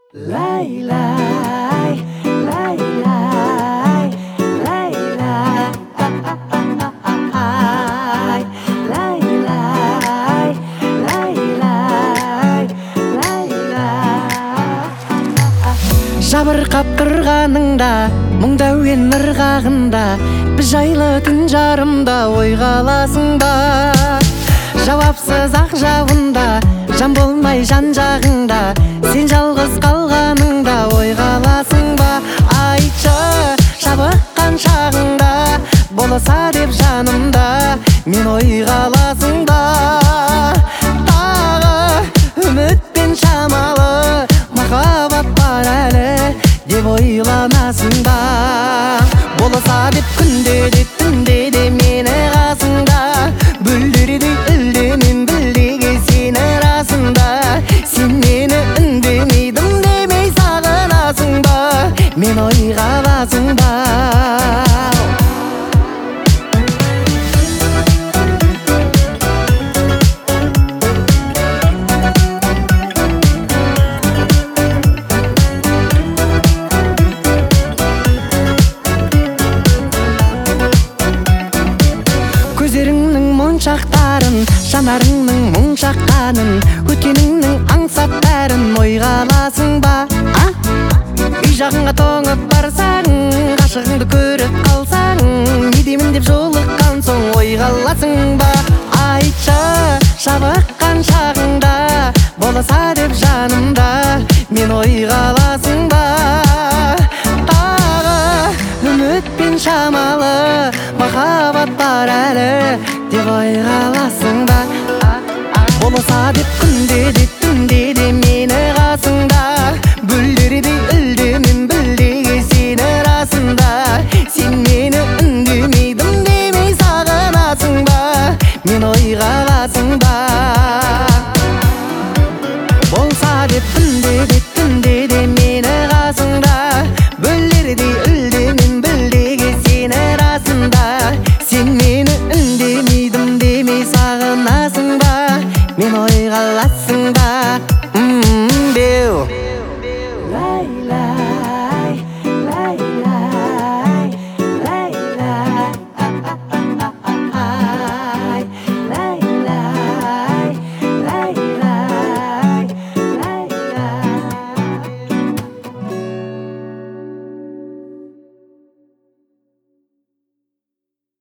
Lay, lay, lay, lay, lay, lay, lay, lay, lay, lay. Жабырқап тұрғаныңда, мұңда өен ырғағында, біз жайлы түн жарымда ойға аласың ба? Жауапсыз ақ жауында, жан болмай жан жағыңда, сен жалғыз қалғаныңда ойға аласың ба? Айтшы, жабыққан шағыңда, болса деп жанымда, мен ойға аласың ба? Тағы үмітпен шамалы махаббат бар әлі деп ойланасың ба? Болса деп күнде де түнде де мені қасыңда, бүлдірді үлдемен білдеге сені расында. Сен мені үндемейдім демей сағынасың ба? Мен ойға аласың ба? Көздеріңнің моншақтарын, жанарыңның мұң шаққанын, өткеніңнің аңсап бәрін ойға аласың ба? Үй жағыңа тоңып барсаң, ғашығыңды көріп қалсаң, не деймін деп жолыққан соң ойға аласың ба? Айтшы, жабыққан шағыңда, болса деп жанымда, мен ойға аласың ба? Тағы үмітпен шамалы махаббат бар әлі деп ойға аласың ба? Болса деп күнде де түнде де мені қасыңда, бүлдірді үлдемен білдеге сені расында. Сен мені үндемейдім демей сағынасың ба? Мен ойға аласың ба? Болса деп күнде де түнде де мені қасыңда, бүлдірді үлдемен білдеге сені расында. Сен мені үндемейдім демей сағынасың ба? Мен ойға аласың ба? Беу